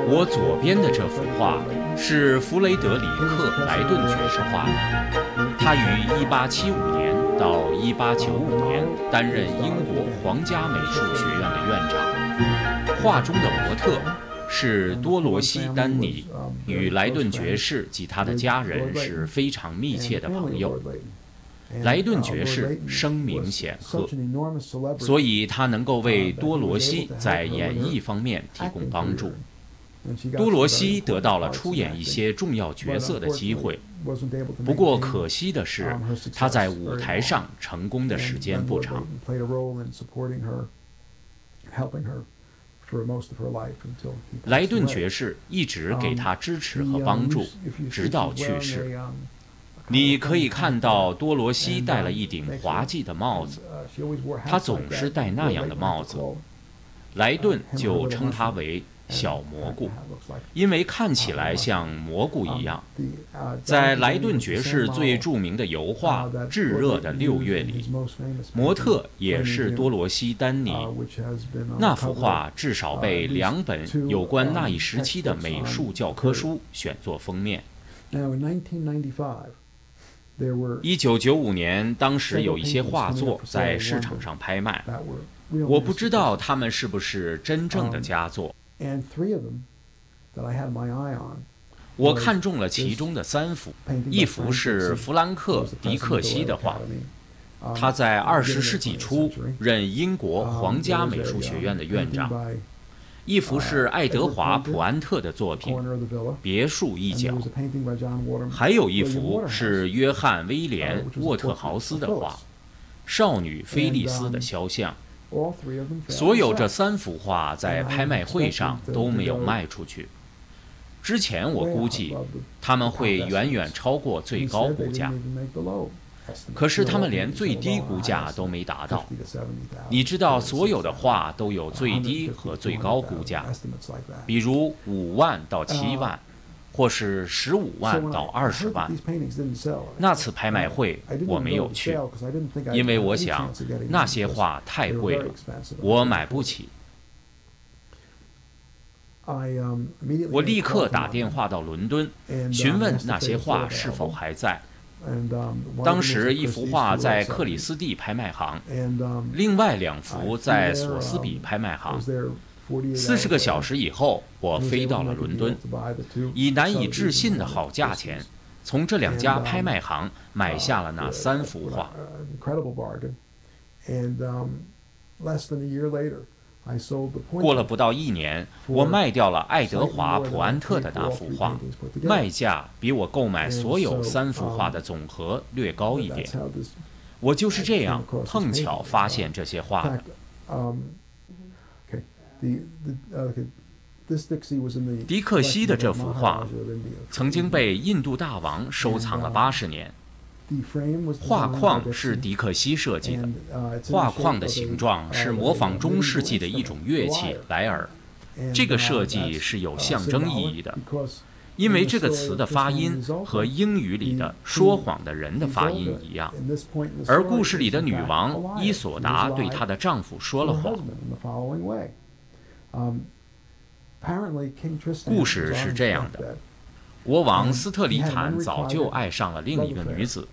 我左边的这幅画是弗雷德里克·莱顿爵士画的，他于1875年到1895年担任英国皇家美术学院的院长。画中的模特是多罗西·丹尼，与莱顿爵士及他的家人是非常密切的朋友。莱顿爵士声名显赫，所以他能够为多罗西在演艺方面提供帮助。多罗西得到了出演一些重要角色的机会，不过可惜的是，他在舞台上成功的时间不长。莱顿爵士一直给他支持和帮助，直到去世。你可以看到多罗西戴了一顶滑稽的帽子，他总是戴那样的帽子。莱顿就称他为小蘑菇，因为看起来像蘑菇一样。在莱顿爵士最著名的油画《炙热的6月》里，模特也是多罗西·丹尼。那幅画至少被2本有关那一时期的美术教科书选作封面。1995年，当时有一些画作在市场上拍卖，我不知道他们是不是真正的佳作。我看中了其中的3幅，一幅是弗兰克·迪克西的画，他在20世纪初任英国皇家美术学院的院长；一幅是爱德华·普安特的作品《别墅一角》，还有一幅是约翰·威廉·沃特豪斯的画《少女菲利斯的肖像》。所有这3幅画在拍卖会上都没有卖出去。之前我估计他们会远远超过最高估价，可是他们连最低估价都没达到。你知道，所有的画都有最低和最高估价，比如5万到7万，或是15万到20万。那次拍卖会我没有去，因为我想那些画太贵了，我买不起。我立刻打电话到伦敦，询问那些画是否还在。当时一幅画在克里斯蒂拍卖行，另外2幅在索斯比拍卖行。40个小时以后，我飞到了伦敦，以难以置信的好价钱，从这2家拍卖行买下了那3幅画。过了不到1年，我卖掉了爱德华·普安特的那幅画，卖价比我购买所有3幅画的总和略高一点。我就是这样碰巧发现这些画的。迪克西的这幅画曾经被印度大王收藏了80年。画框是迪克西设计的，画框的形状是模仿中世纪的一种乐器莱尔。这个设计是有象征意义的，因为这个词的发音和英语里的说谎的人的发音一样，而故事里的女王伊索达对她的丈夫说了谎。故事是这样的：国王斯特里坦早就爱上了另一个女子。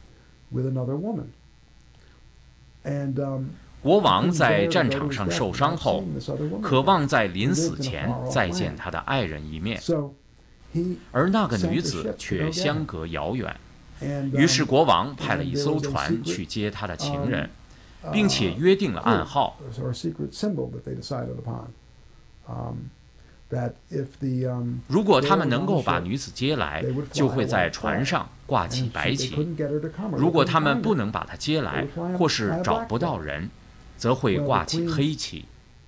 国王在战场上受伤后，渴望在临死前再见他的爱人一面，而那个女子却相隔遥远。于是国王派了一艘船去接他的情人，并且约定了暗号。如果他们能够把女子接来，就会在船上挂起白旗；如果他们不能把她接来，或是找不到人，则会挂起黑旗。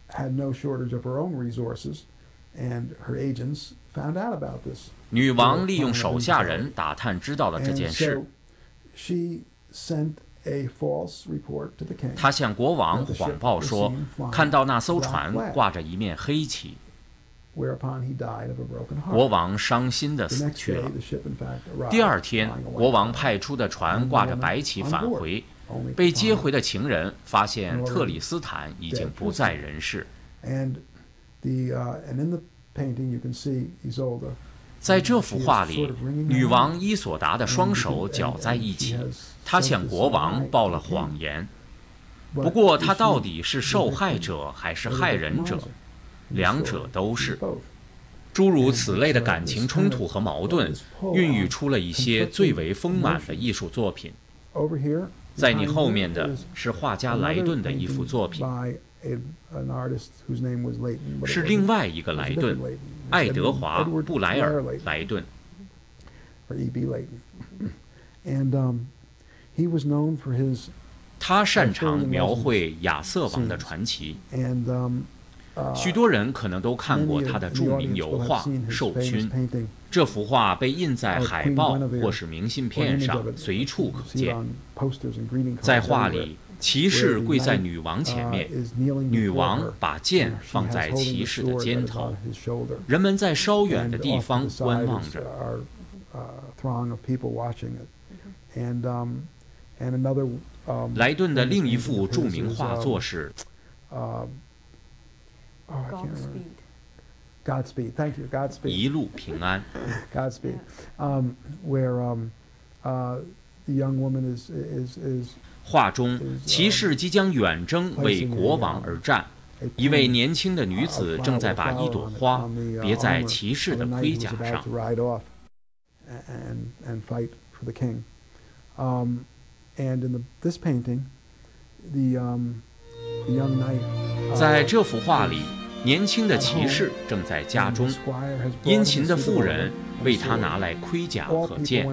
女王利用手下人打探知道了这件事，她向国王谎报说，看到那艘船挂着一面黑旗。国王伤心地死去了。第2天，国王派出的船挂着白旗返回，被接回的情人发现特里斯坦已经不在人世。 在这幅画里，女王伊索达的双手搅在一起，她向国王报了谎言。不过，她到底是受害者还是害人者？两者都是。诸如此类的感情冲突和矛盾，孕育出了一些最为丰满的艺术作品。在你后面的是画家莱顿的一幅作品，是另外一个莱顿，爱德华·布莱尔·莱顿。他擅长描绘亚瑟王的传奇。许多人可能都看过他的著名油画《授勋》，这幅画被印在海报或是明信片上，随处可见。在画里，骑士跪在女王前面，女王把剑放在骑士的肩头，人们在稍远的地方观望着。莱顿的另一幅著名画作是 Godspeed. Thank you. Godspeed. 一路平安。 Godspeed. Where the young woman is. 画中，骑士即将远征为国王而战，一位年轻的女子正在把一朵花别在骑士的盔甲上。 And fight for the king. And in this painting, the young knight. 在这幅画里，年轻的骑士正在家中，殷勤的妇人为他拿来盔甲和剑。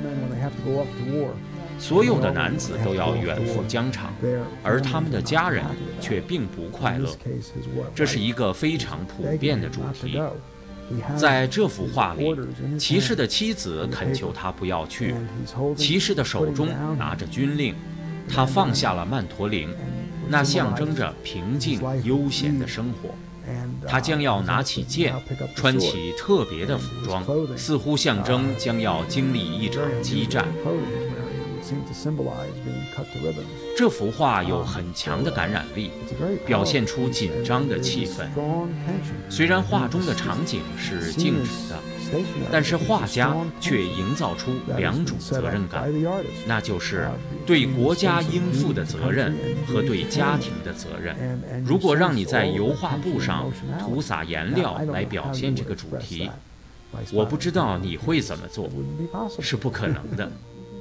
所有的男子都要远赴疆场，而他们的家人却并不快乐。这是一个非常普遍的主题。在这幅画里，骑士的妻子恳求他不要去，骑士的手中拿着军令，他放下了曼陀铃，那象征着平静悠闲的生活。他将要拿起剑，穿起特别的服装，似乎象征将要经历一场激战。这幅画有很强的感染力，表现出紧张的气氛。虽然画中的场景是静止的，但是画家却营造出两种责任感，那就是对国家应负的责任和对家庭的责任。如果让你在油画布上涂洒颜料来表现这个主题，我不知道你会怎么做，是不可能的。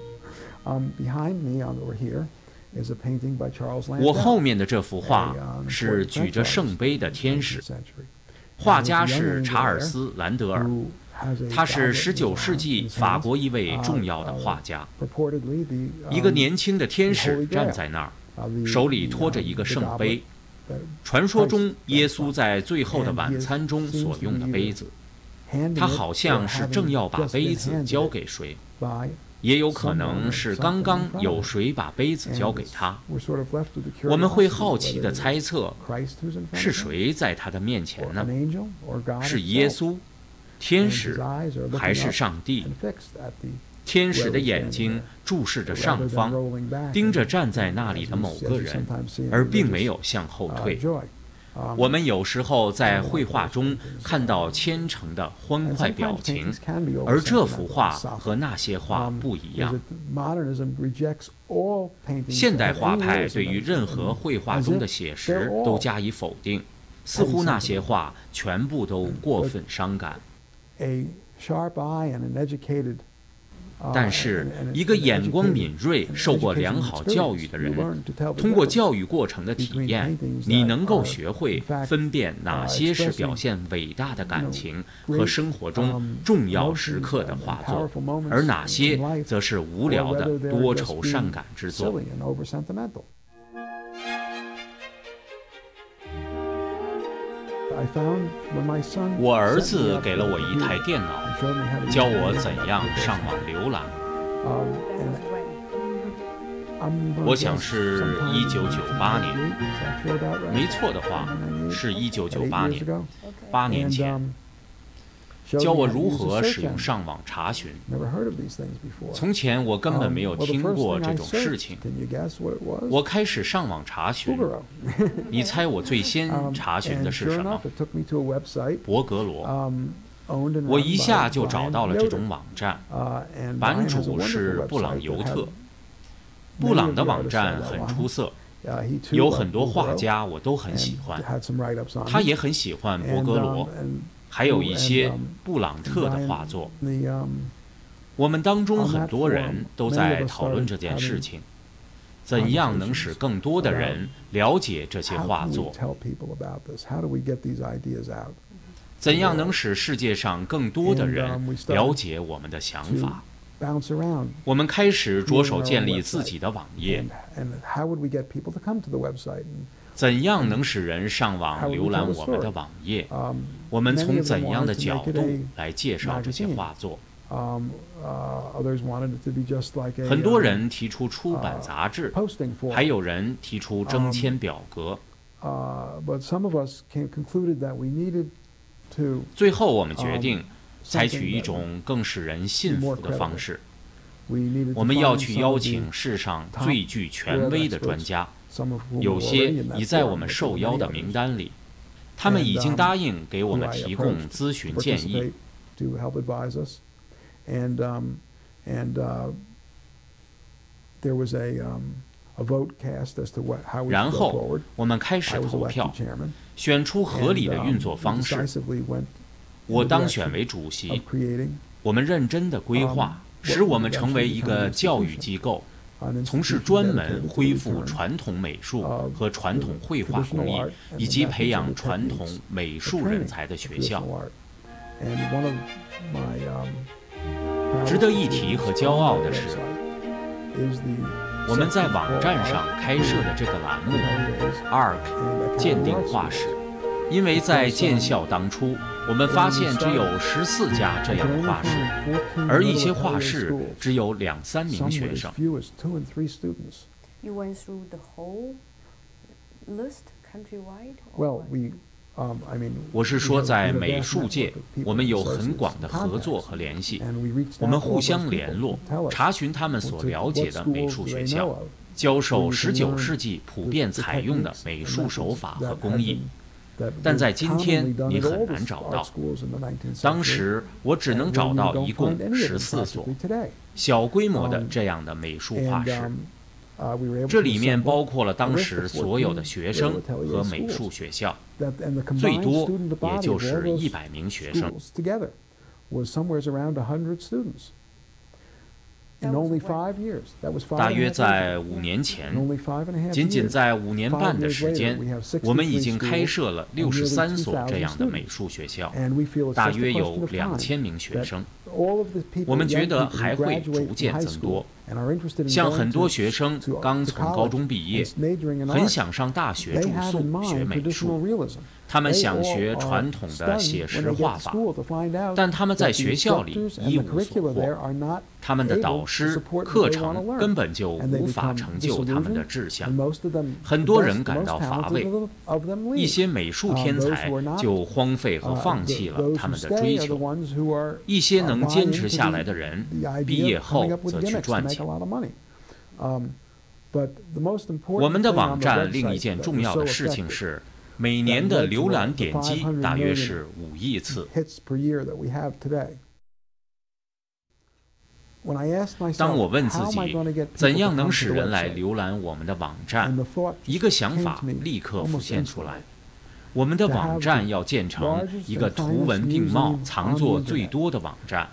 我后面的这幅画是举着圣杯的天使，画家是查尔斯·兰德尔，他是19世纪法国一位重要的画家。一个年轻的天使站在那儿，手里托着一个圣杯，传说中耶稣在最后的晚餐中所用的杯子。他好像是正要把杯子交给谁，也有可能是刚刚有谁把杯子交给他。我们会好奇地猜测，是谁在他的面前呢？是耶稣、天使还是上帝？天使的眼睛注视着上方，盯着站在那里的某个人，而并没有向后退。我们有时候在绘画中看到虔诚的欢快表情，而这幅画和那些画不一样。现代画派对于任何绘画中的写实都加以否定，似乎那些画全部都过分伤感。但是，一个眼光敏锐、受过良好教育的人，通过教育过程的体验，你能够学会分辨哪些是表现伟大的感情和生活中重要时刻的画作，而哪些则是无聊的多愁善感之作。我儿子给了我一台电脑，教我怎样上网浏览。我想是1998年，没错的话是1998年，8年前。 教我如何使用上网查询。从前我根本没有听过这种事情。我开始上网查询，你猜我最先查询的是什么？博格罗。我一下就找到了这种网站，版主是布朗尤特。布朗的网站很出色，有很多画家我都很喜欢，他也很喜欢博格罗。还有一些布朗特的画作。我们当中很多人都在讨论这件事情，怎样能使更多的人了解这些画作？怎样能使世界上更多的人了解我们的想法？我们开始着手建立自己的网页。怎样能使人上网浏览我们的网页？我们从怎样的角度来介绍这些画作？很多人提出出版杂志，还有人提出征签表格。最后我们决定采取一种更使人信服的方式。我们要去邀请世上最具权威的专家。有些已在我们受邀的名单里，他们已经答应给我们提供咨询建议。然后我们开始投票，选出合理的运作方式。我当选为主席。我们认真的规划，使我们成为一个教育机构。从事专门恢复传统美术和传统绘画工艺，以及培养传统美术人才的学校。值得一提和骄傲的是，我们在网站上开设的这个栏目 ARC 鉴定画室，因为在建校当初，我们发现只有14家这样的画室，而一些画室只有2-3名学生。 You went through the whole list countrywide? 我是说，在美术界，我们有很广的合作和联系，我们互相联络，查询他们所了解的美术学校，教授19世纪普遍采用的美术手法和工艺。但在今天你很难找到。当时我只能找到一共14所小规模的这样的美术画室，这里面包括了当时所有的学生和美术学校，最多也就是100名学生。大约在5年前，仅仅在5年半的时间，我们已经开设了63所这样的美术学校，大约有2000名学生。我们觉得还会逐渐增多。像很多学生刚从高中毕业，很想上大学住宿学美术，他们想学传统的写实画法，但他们在学校里一无所获，他们的导师、课程根本就无法成就他们的志向。很多人感到乏味，一些美术天才就荒废和放弃了他们的追求，一些能坚持下来的人，毕业后则去赚钱。我们的网站另一件重要的事情是，每年的浏览点击大约是5亿次。当我问自己怎样能使人来浏览我们的网站，一个想法立刻浮现出来：我们的网站要建成一个图文并茂、藏作最多的网站，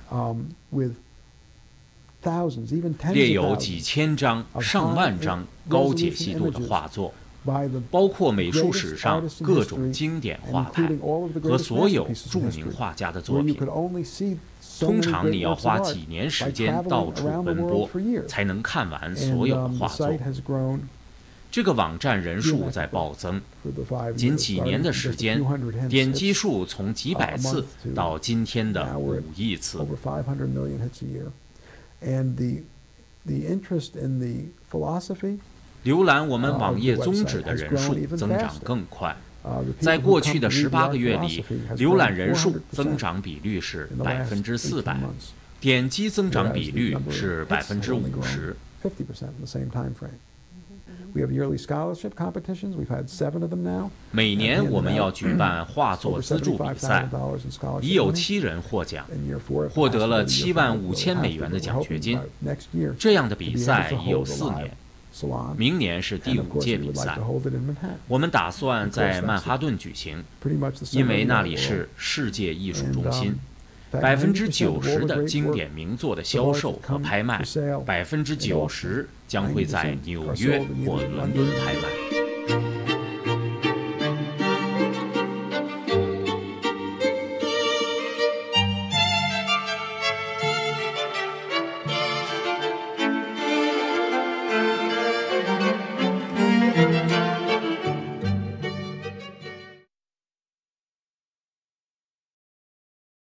列有几千张、上万张高解析度的画作，包括美术史上各种经典画派和所有著名画家的作品。通常你要花几年时间到处奔波，才能看完所有的画作。这个网站人数在暴增，仅几年的时间，点击数从几百次到今天的5亿次。浏览我们网页宗旨的人数增长更快。 在过去的18个月里，浏览人数增长比率是400%，点击增长比率是50%。每年我们要举办画作资助比赛，已有7人获奖，获得了$75,000的奖学金。这样的比赛已有4年，明年是第5届比赛。我们打算在曼哈顿举行，因为那里是世界艺术中心。90%的经典名作的销售和拍卖，90%将会在纽约或伦敦拍卖。